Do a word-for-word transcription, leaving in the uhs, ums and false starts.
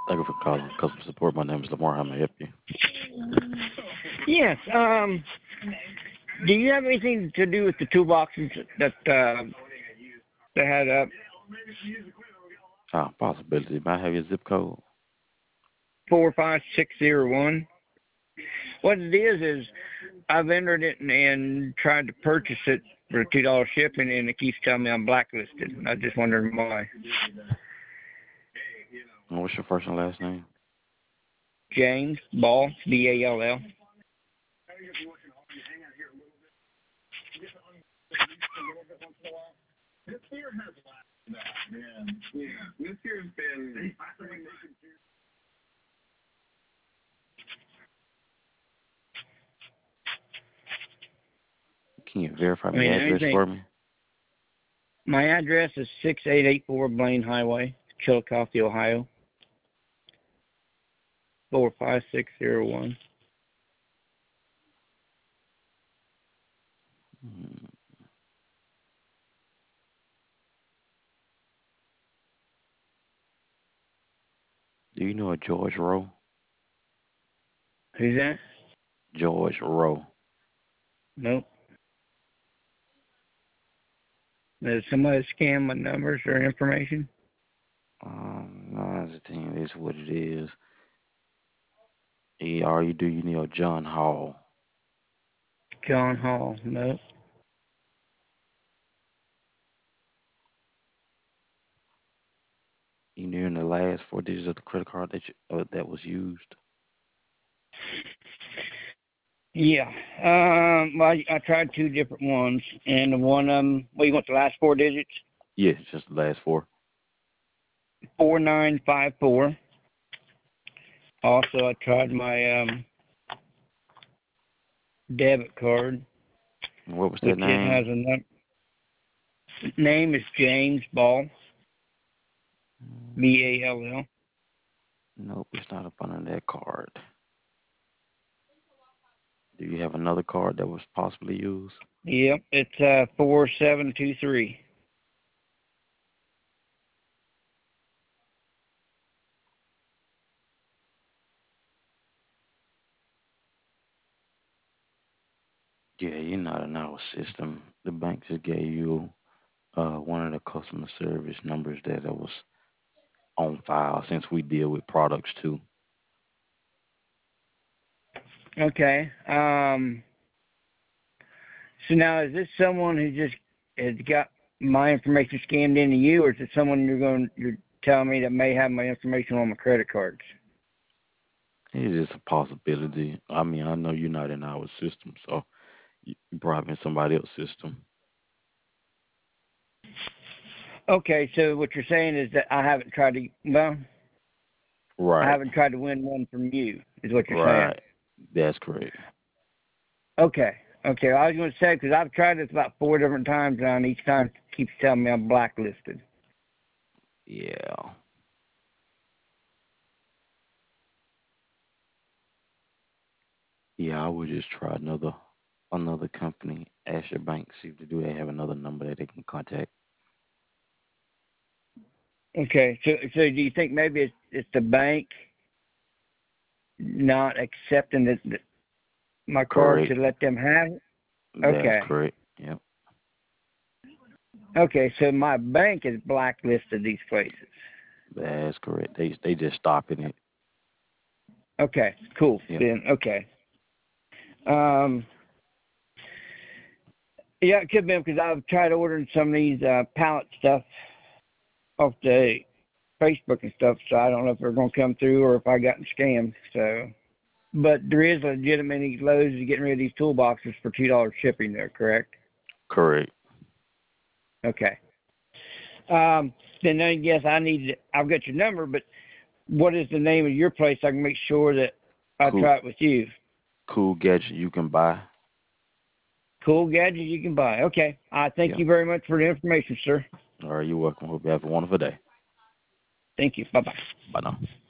Thank you for calling customer support. My name is Lamar. How may I help you? Yes. Um, do you have anything to do with the toolboxes that uh, they had up? Ah, possibility. May I have your zip code? Four five six zero one. What it is is I've entered it and, and tried to purchase it for two dollar shipping, and it keeps telling me I'm blacklisted. I just wondering why. And what's your first and last name? James Ball, B A L L. Can you verify I the mean, address anything. for me? My address is six eight eight four Blaine Highway, Chillicothe, Ohio. Four five six zero one. Hmm. Do you know a George Rowe? Who's that? George Rowe. Nope. Did somebody scam my numbers or information? Um, no, that's the thing. This is what it is. E R, you do you know John Hall? John Hall. Nope. You knew in the last four digits of the credit card that you, uh, that was used? Yeah. Um. Well, I, I tried two different ones, and the one um. Well, you want the last four digits? Yeah, just the last four. Four nine five four. Also, I tried my um debit card, And what was that which it has name? a num- name is James Ball, Mm, B A L L. Nope, it's not up under that card. Do you have another card that was possibly used? Yep. It's uh four seven two three. Yeah, you're not in our system. The bank just gave you uh, one of the customer service numbers that it was on file since we deal with products too. Okay. Um. So now, is this someone who just has got my information scanned into you, or is it someone you're going you're telling me that may have my information on my credit cards? It is a possibility. I mean, I know you're not in our system, so you you probably in somebody else's system. Okay, so what you're saying is that I haven't tried to well, I Right, haven't tried to win one from you, is what you're saying. right. That's correct. Okay, okay. I was going to say because I've tried this about four different times now, and each time it keeps telling me I'm blacklisted. Yeah. Yeah, I would just try another another company. Ask your bank, see if they do they have another number that they can contact. Okay, so so do you think maybe it's it's the bank not accepting that that my card Correct. to let them have it? That's Okay. correct. Yep. Okay, so my bank has blacklisted these places. That's correct. They they just stopping it. Okay, cool. Yep. Then okay. Um, yeah, it could be because I've tried ordering some of these uh, pallet stuff off the Facebook and stuff, so I don't know if they're going to come through or if I gotten scammed. So, but there is legitimate Lowe's is getting rid of these toolboxes for two dollars shipping. There, correct? Correct. Okay. Um, then I guess I need. To, I've got your number, but what is the name of your place? So I can make sure that I Cool try it with you. cool gadget you can buy. Cool gadget you can buy. Okay. I thank Yep. you very much for the information, sir. All right, you're welcome. Hope you have a wonderful day. Thank you. Bye bye. Bye now.